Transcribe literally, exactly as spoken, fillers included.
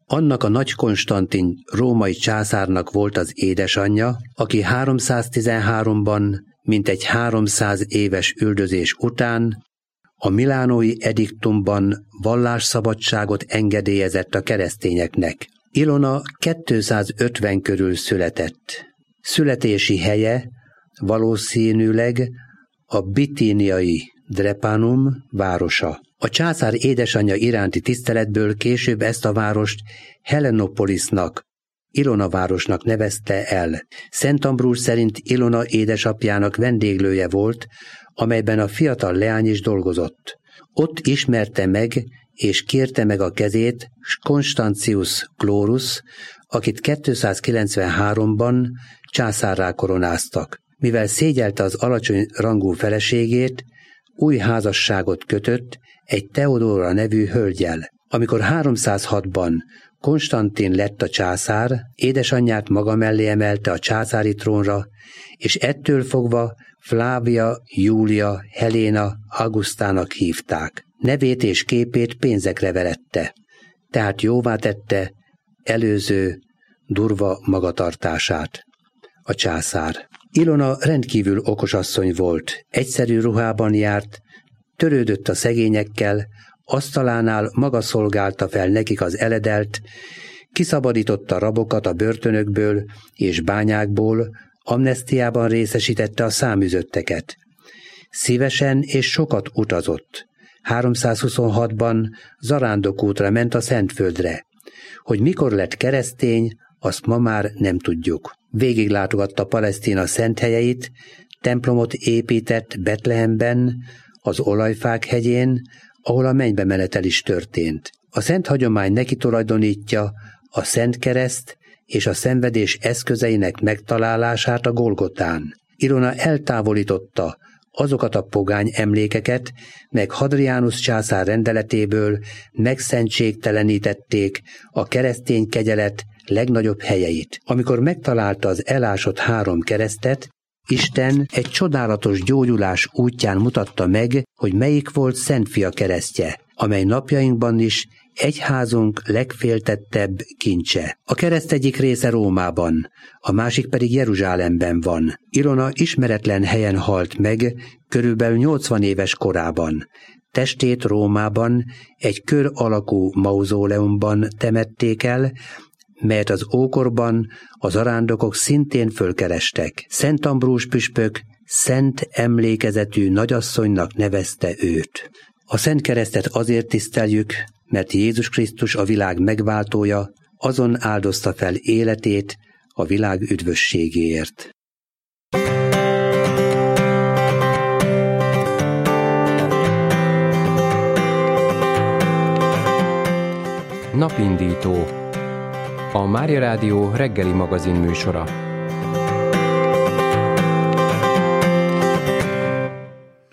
Annak a Nagy Konstantin római császárnak volt az édesanyja, aki háromszáztizenháromban, mintegy háromszáz éves üldözés után a milánói ediktumban vallásszabadságot engedélyezett a keresztényeknek. Ilona kétszázötven körül született. Születési helye valószínűleg a bitíniai Drepanum városa. A császár édesanyja iránti tiszteletből később ezt a várost Helenopolisnak, Ilona városnak nevezte el. Szent Ambrus szerint Ilona édesapjának vendéglője volt, amelyben a fiatal leány is dolgozott. Ott ismerte meg és kérte meg a kezét Constantius Chlorus, akit kétszázkilencvenháromban császárrá koronáztak. Mivel szégyelte az alacsony rangú feleségét, új házasságot kötött egy Theodora nevű hölggyel. Amikor háromszázhatban Konstantin lett a császár, édesanyját maga mellé emelte a császári trónra, és ettől fogva Flávia Júlia Helena Augustának hívták. Nevét és képét pénzekre verette, tehát jóvá tette előző durva magatartását. A császár. Ilona rendkívül okos asszony volt, egyszerű ruhában járt, törődött a szegényekkel, asztalánál maga szolgálta fel nekik az eledelt, kiszabadította rabokat a börtönökből és bányákból, amnesztiában részesítette a száműzötteket. Szívesen és sokat utazott. háromszázhuszonhatban zarándokútra ment a Szentföldre. Hogy mikor lett keresztény, azt ma már nem tudjuk. Végiglátogatta Palesztina szent helyeit, templomot épített Betlehemben, az Olajfák hegyén, ahol a mennybe menetel is történt. A szent hagyomány neki tulajdonítja a Szent Kereszt és a szenvedés eszközeinek megtalálását a Golgotán. Ilona eltávolította azokat a pogány emlékeket, meg Hadrianus császár rendeletéből megszentségtelenítették a keresztény kegyelet legnagyobb helyeit. Amikor megtalálta az elásott három keresztet, Isten egy csodálatos gyógyulás útján mutatta meg, hogy melyik volt Szentfia keresztje, amely napjainkban is egyházunk legféltettebb kincse. A kereszt egyik része Rómában, a másik pedig Jeruzsálemben van. Ilona ismeretlen helyen halt meg, körülbelül nyolcvan éves korában. Testét Rómában egy kör alakú mauzóleumban temették el, melyet az ókorban a zarándokok szintén fölkerestek. Szent Ambrus püspök szent emlékezetű nagyasszonynak nevezte őt. A Szent Keresztet azért tiszteljük, mert Jézus Krisztus a világ megváltója, azon áldozta fel életét a világ üdvösségéért. Napindító. A Mária Rádió reggeli magazin műsora.